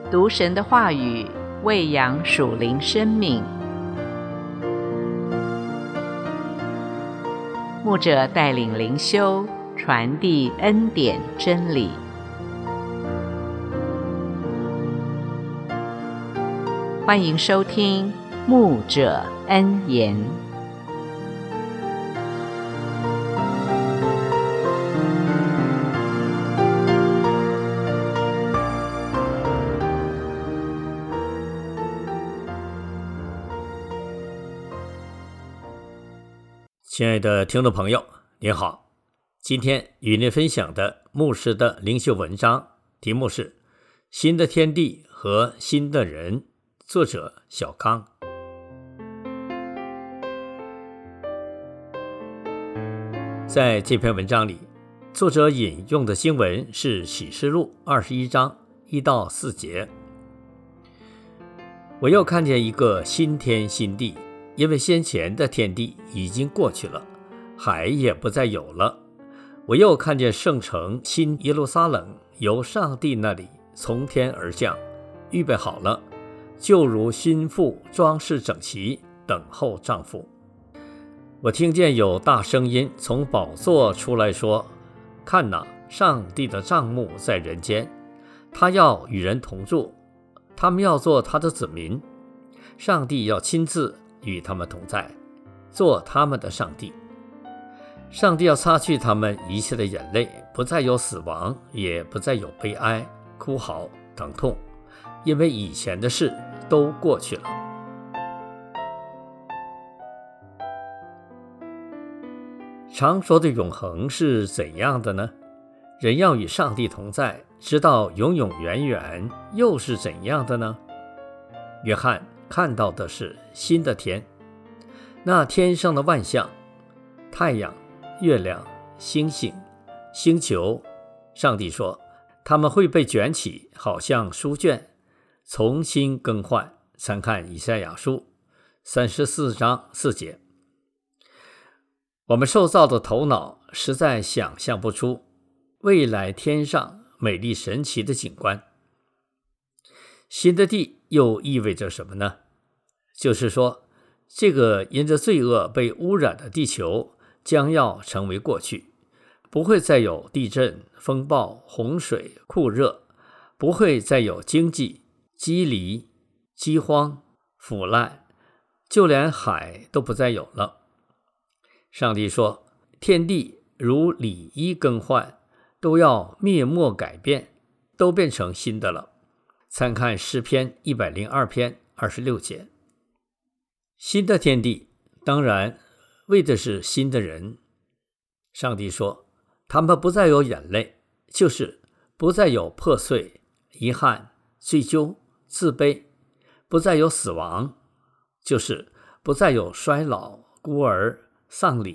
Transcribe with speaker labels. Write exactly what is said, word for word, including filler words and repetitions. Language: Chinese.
Speaker 1: 读神的话语，喂养属灵生命。牧者带领灵修，传递恩典真理。欢迎收听牧者恩言。
Speaker 2: 亲爱的听众朋友，您好，今天与您分享的牧师的灵修文章题目是新的天地和新的人，作者小康。在这篇文章里，作者引用的经文是启示录二十一章一到四节。我又看见一个新天新地，因为先前的天地已经过去了，海也不再有了。我又看见圣城新耶路撒冷由上帝那里从天而降，预备好了，就如新妇装饰整齐，等候丈夫。我听见有大声音从宝座出来说，看哪，上帝的帐幕在人间，他要与人同住，他们要做他的子民，上帝要亲自与他们同在，做他们的上帝。上帝要擦去他们一切的眼泪，不再有死亡，也不再有悲哀、哭嚎、疼痛，因为以前的事都过去了。常说的永恒是怎样的呢？人要与上帝同在，直到永永远远，又是怎样的呢？约翰看到的是新的天，那天上的万象，太阳、月亮、星星、星球，上帝说他们会被卷起，好像书卷，重新更换。参看以赛亚书三十四章四节。我们受造的头脑实在想象不出未来天上美丽神奇的景观。新的地又意味着什么呢？就是说，这个因着罪恶被污染的地球将要成为过去，不会再有地震、风暴、洪水、酷热，不会再有经济、饥离、饥荒、腐烂，就连海都不再有了。上帝说，天地如礼衣更换，都要灭没改变，都变成新的了。参看诗篇一百零二篇二十六节。新的天地当然为的是新的人。上帝说，他们不再有眼泪，就是不再有破碎、遗憾、罪疚、自卑，不再有死亡，就是不再有衰老、孤儿、丧礼、